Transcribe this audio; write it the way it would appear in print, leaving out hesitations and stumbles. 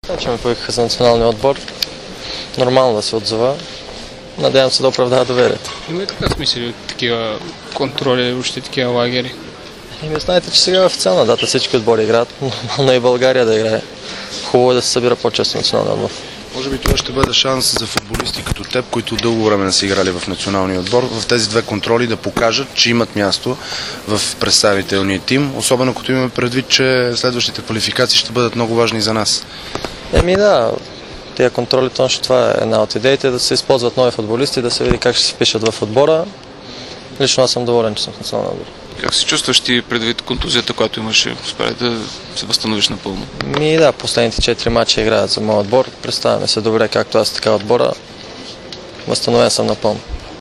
Че ме поискаха за националния отбор. Нормално да се отзова. Надявам се да оправдава доверието. Има ли така смисъл от такива контроли, още такива лагери? Знаете, че сега е официална дата всички отбори играят. Нормално и България да играе. Хубаво е да се събира по-често националния отбор. Може би това ще бъде шанс за футболисти като теб, които дълго време не са играли в националния отбор, в тези две контроли да покажат, че имат място в представителния тим, особено като имаме предвид, че следващите квалификации ще бъдат много важни за нас. Да, тия контроли, точно това е една от идеите, да се използват нови футболисти, да се види как ще се впишат в отбора. Лично аз съм доволен, че съм в националния отбор. Как се чувстваш ти предвид контузията, която имаше? Успя да се възстановиш напълно? Последните 4 мача играят за моят отбор. Представяме се добре, както аз така отбора. Възстановен съм напълно.